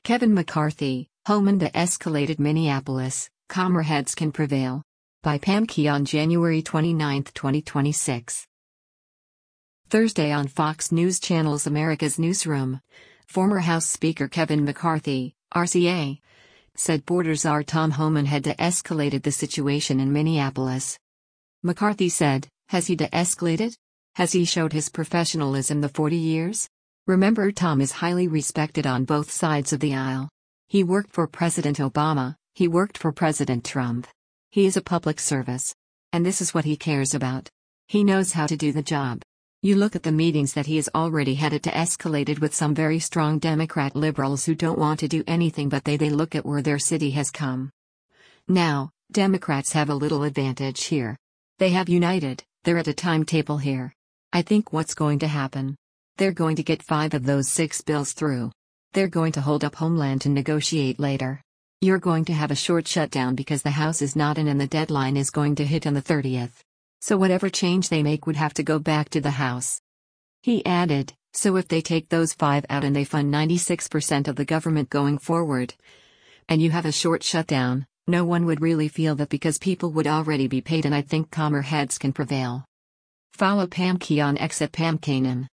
Kevin McCarthy, Homeland de-escalated Minneapolis, calmer heads can prevail. By Pam Key on January 29, 2026. Thursday on Fox News Channel's America's Newsroom, former House Speaker Kevin McCarthy, RCA, said Border Czar Tom Homan had de-escalated the situation in Minneapolis. McCarthy said, "Has he de-escalated? Has he showed his professionalism the 40 years? Remember, Tom is highly respected on both sides of the aisle. He worked for President Obama, he worked for President Trump. He is a public service. And this is what he cares about. He knows how to do the job. You look at the meetings that he has already had, it escalated with some very strong Democrat liberals who don't want to do anything but they look at where their city has come. Now, Democrats have a little advantage here. They have united, they're at a timetable here. I think what's going to happen? They're going to get 5 of those 6 bills through. They're going to hold up Homeland to negotiate later. You're going to have a short shutdown because the House is not in and the deadline is going to hit on the 30th. So whatever change they make would have to go back to the House." He added, "So if they take those 5 out and they fund 96% of the government going forward, and you have a short shutdown, no one would really feel that because people would already be paid, and I think calmer heads can prevail." Follow Pam Key on X at Pam Kanan.